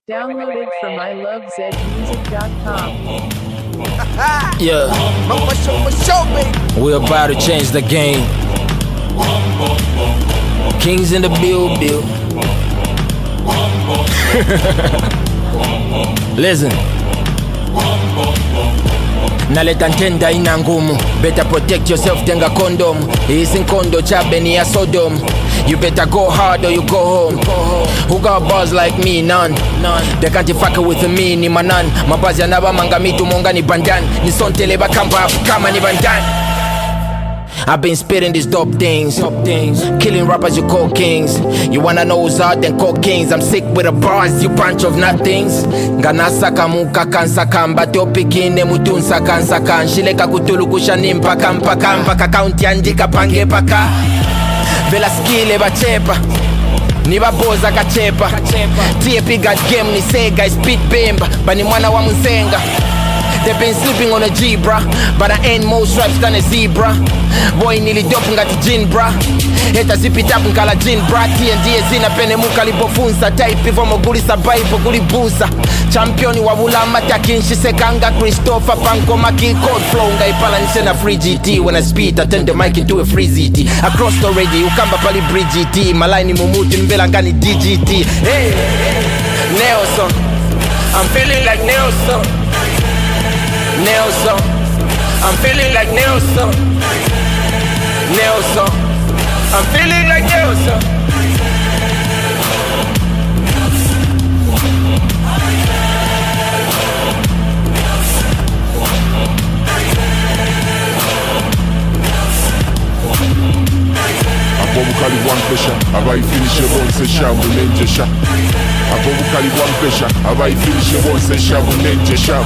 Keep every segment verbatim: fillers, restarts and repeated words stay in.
Downloaded from I love zed music dot com. Yeah, we're about to change the game. Kings in the build, build. Listen. Naleta ntenda ina ngumu. Better protect yourself, tenga condom. Isi nkondo chabe ni ya Sodom. You better go hard or you go home. Who got bars like me? None. They can't fuck with me, ni manan. Mabazi yanaba mangamitu monga ni bandan. Ni sontele bakamba kama ni bandan. I've been spitting these dope things, dope things. Killing rappers you call kings. You wanna know who's out then call kings. I'm sick with the bars, you bunch of nothings. Ganasa kamuka kansa kamba topikine mutunsa kansa kan. Shileka kutulu kushani mpaka mpaka mpaka kaunti andika pange paka. Vela skile bachepa Niba boza kachepa T P got game ni sega Spit bemba Bani mwana wa mzenga. They've been sleeping on a G-bra, but I ain't more stripes than a zebra. Boy nili dope ngati gin bra. Heta zipi tapu nkala gin bra. T N D zina pene muka lipofunsa. Type ivo moguli sabai po guli busa. Championi wa wulama takinshi sekanga. Christopher Panko maki code flow. Nga ipala nisena free G T. When I speed I turn the mic into a free Z T. Across the radio ukamba pali bridge G T. Malaini mumuti mbela ngani D G T. Hey, Nelson, I'm feeling like Nelson. Nelson, I'm feeling like Nelson. Nelson, I'm feeling like Nelson. Abomukali one pressure, abai finish your one session, we ninja shot. Abomukali one pressure, abai finish your one session, we ninja shot.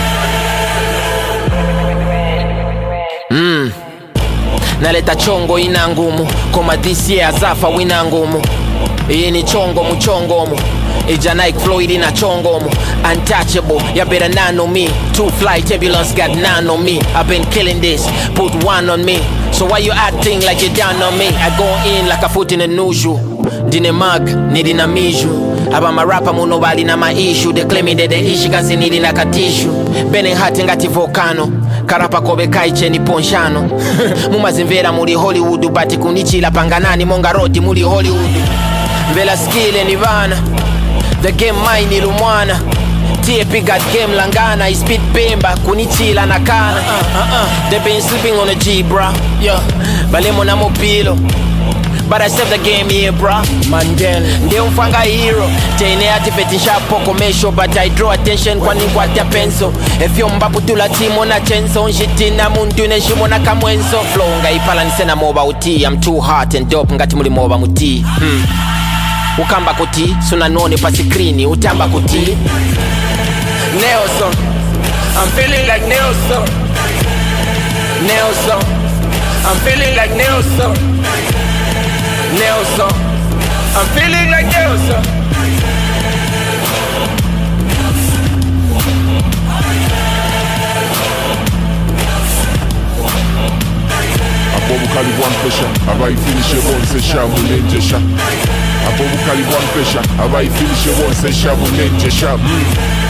Mm. Naleta chongo ina ngumu. Koma this year azafa wina ngumu. Iyi ni chongo muchongomu. Ija Nike Floyd ina chongomu. Untouchable, ya better none on me. Two flight ambulance got none on me. I've been killing this, put one on me. So why you acting like you down on me? I go in like a foot in a nuju. Dine mag, nidi na miju. Aba marapa muno bali na ma issue. They claiming that they ishi kasi nidi na katishu. Bene hati ngati volcano. Karapa kobe kaiche ni ponshano. Mumazimvera muri Hollywood. Bati kunichila panganani monga roti muri Hollywood. Vela skile ni vana. The game mine ni lumwana. T P got game langana. I spit bemba kunichila na kana. uh, uh, uh. They been sleeping on a G bra. Yeah. Balemo na mopilo. But I save the game here, bra. Mandela Nde umfanga hero. Tene atifeti shapo komesho. But I draw attention kwa ningwati ya penso. Efyo mbapu tula timo na chenso. Njitina muntu neshimo na kamwenso. Flow nga ipala nisena moba uti. I'm too hot and dope ngati muli moba muti. hmm. Ukamba kuti, suna none pa sikrini. Utamba kuti Nelson, I'm feeling like Nelson. Nelson, I'm feeling like Nelson. Nelson, I'm feeling like Nelson. Abomukali one pressure, abai finish your one session, we ninja shot. Abomukali one pressure, abai finish your one session, we ninja shot.